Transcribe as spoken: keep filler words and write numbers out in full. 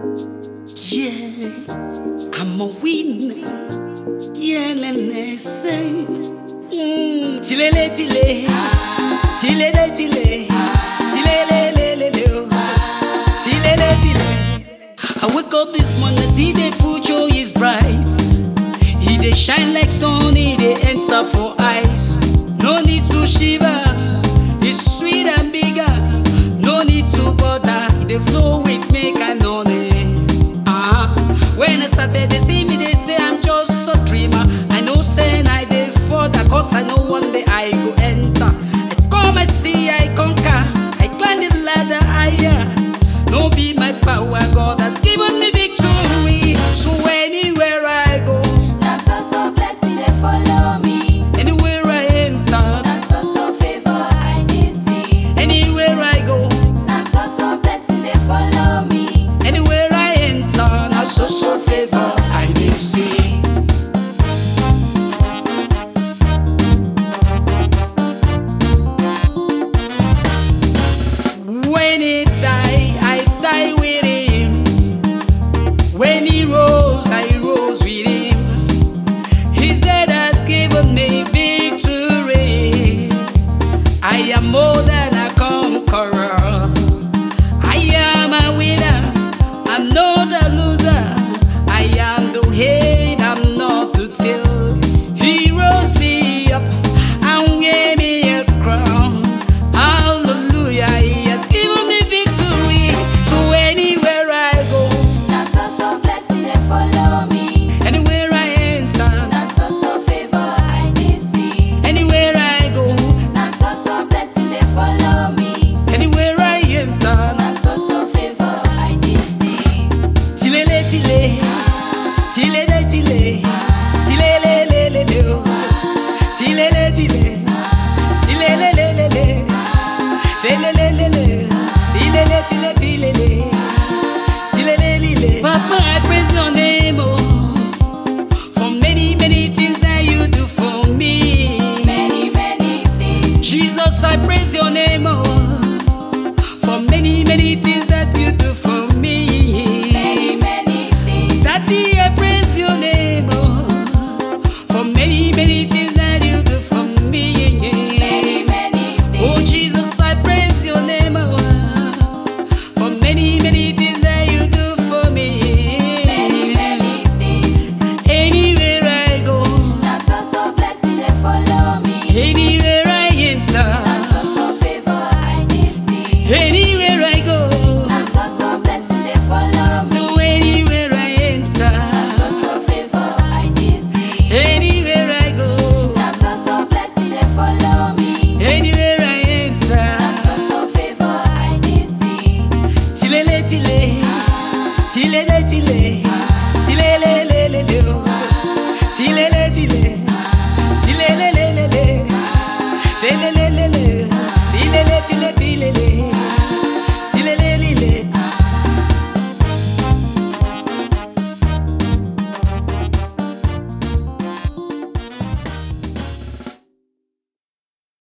Yeah, I'm a winner. Yeah, let me say. Mm. Tilele tile, tilele tile, tilele lele lele, tilele tile. I wake up this morning, see the future is bright. He dey shine like sun, he dey enter for eyes. No need to shiver, it's sweet and bigger. No need to bother, he dey flow with make I know it. Ah, when I started, they see me, they say I'm just a dreamer. I know saying I dey further, cause I know one day I go enter. I come, I see, I conquer, I climb the ladder higher. No be my power, God has given me victory. So anywhere I go, now so so blessing they follow me. anywhere I enter, Now so so favor I dey see. anywhere I go, Now so so blessing they follow me. anywhere I enter, na so so favor I dey see. When he died, I died with him. When he rose, I rose with him. His death has given me victory. I am more than a conqueror. I am a winner. I'm not a loser. I am the head. I'm not the tail. He rose me up and gave me a crown. Hallelujah. He has given me victory. So anywhere I go, Now so so blessing they follow me. anywhere I enter, Now so so favor I dey see. anywhere I go, Now so so blessing they follow me. anywhere I enter, Now so so favor I dey see. tilele tile, tilele tile, tilele lele le, tilele tile, tilele lele le, lele lele le, tilele tile tilele, tilele lele. Papa, I praise your name, oh, for many many things that you do for me. Many many things. Jesus, I praise your name, oh, for many many things that you do for